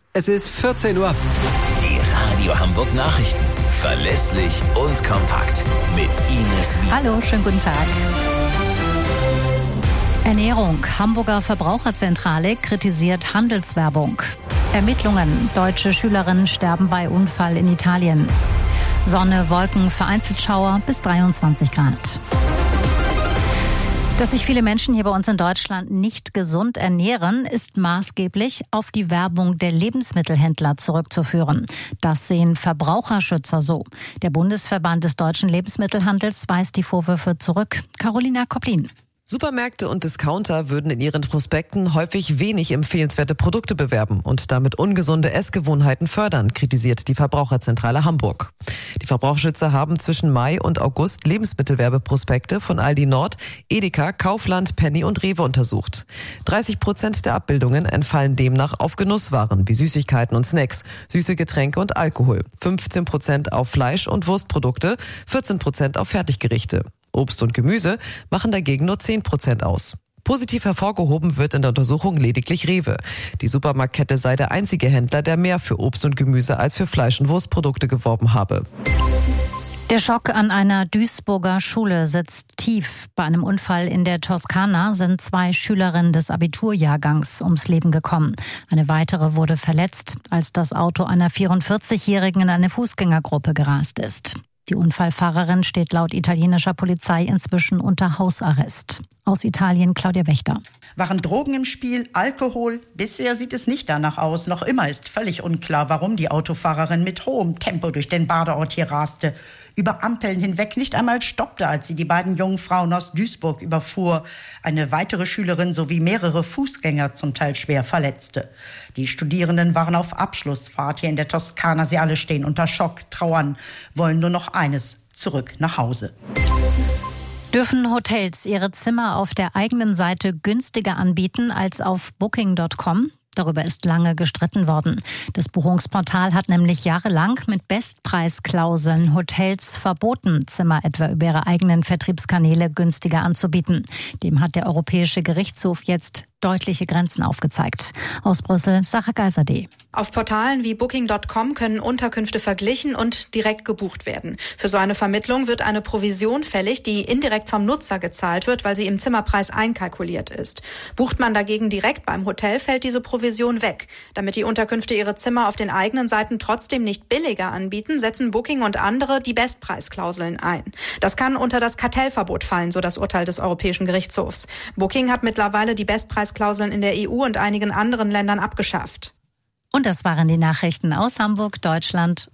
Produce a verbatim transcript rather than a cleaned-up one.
Es ist vierzehn Uhr. Die Radio Hamburg Nachrichten. Verlässlich und kompakt. Mit Ines Wiese. Hallo, schönen guten Tag. Ernährung. Hamburger Verbraucherzentrale kritisiert Handelswerbung. Ermittlungen. Deutsche Schülerinnen sterben bei Unfall in Italien. Sonne, Wolken, vereinzelt Schauer bis dreiundzwanzig Grad. Dass sich viele Menschen hier bei uns in Deutschland nicht gesund ernähren, ist maßgeblich auf die Werbung der Lebensmittelhändler zurückzuführen. Das sehen Verbraucherschützer so. Der Bundesverband des deutschen Lebensmittelhandels weist die Vorwürfe zurück. Carolina Koplin. Supermärkte und Discounter würden in ihren Prospekten häufig wenig empfehlenswerte Produkte bewerben und damit ungesunde Essgewohnheiten fördern, kritisiert die Verbraucherzentrale Hamburg. Die Verbraucherschützer haben zwischen Mai und August Lebensmittelwerbeprospekte von Aldi Nord, Edeka, Kaufland, Penny und Rewe untersucht. dreißig Prozent der Abbildungen entfallen demnach auf Genusswaren wie Süßigkeiten und Snacks, süße Getränke und Alkohol, fünfzehn Prozent auf Fleisch- und Wurstprodukte, vierzehn Prozent auf Fertiggerichte. Obst und Gemüse machen dagegen nur zehn Prozent aus. Positiv hervorgehoben wird in der Untersuchung lediglich Rewe. Die Supermarktkette sei der einzige Händler, der mehr für Obst und Gemüse als für Fleisch- und Wurstprodukte geworben habe. Der Schock an einer Duisburger Schule sitzt tief. Bei einem Unfall in der Toskana sind zwei Schülerinnen des Abiturjahrgangs ums Leben gekommen. Eine weitere wurde verletzt, als das Auto einer vierundvierzigjährigen in eine Fußgängergruppe gerast ist. Die Unfallfahrerin steht laut italienischer Polizei inzwischen unter Hausarrest. Aus Italien Claudia Wächter. Waren Drogen im Spiel, Alkohol? Bisher sieht es nicht danach aus. Noch immer ist völlig unklar, warum die Autofahrerin mit hohem Tempo durch den Badeort hier raste. Über Ampeln hinweg nicht einmal stoppte, als sie die beiden jungen Frauen aus Duisburg überfuhr. Eine weitere Schülerin sowie mehrere Fußgänger zum Teil schwer verletzte. Die Studierenden waren auf Abschlussfahrt hier in der Toskana. Sie alle stehen unter Schock, trauern, wollen nur noch eines: zurück nach Hause. Dürfen Hotels ihre Zimmer auf der eigenen Seite günstiger anbieten als auf Booking Punkt com? Darüber ist lange gestritten worden. Das Buchungsportal hat nämlich jahrelang mit Bestpreisklauseln Hotels verboten, Zimmer etwa über ihre eigenen Vertriebskanäle günstiger anzubieten. Dem hat der Europäische Gerichtshof jetzt deutliche Grenzen aufgezeigt. Aus Brüssel, Sarah Geiserde. Auf Portalen wie Booking Punkt com können Unterkünfte verglichen und direkt gebucht werden. Für so eine Vermittlung wird eine Provision fällig, die indirekt vom Nutzer gezahlt wird, weil sie im Zimmerpreis einkalkuliert ist. Bucht man dagegen direkt beim Hotel, fällt diese Provision weg. Damit die Unterkünfte ihre Zimmer auf den eigenen Seiten trotzdem nicht billiger anbieten, setzen Booking und andere die Bestpreisklauseln ein. Das kann unter das Kartellverbot fallen, so das Urteil des Europäischen Gerichtshofs. Booking hat mittlerweile die Bestpreisklauseln in der E U und einigen anderen Ländern abgeschafft. Und das waren die Nachrichten aus Hamburg, Deutschland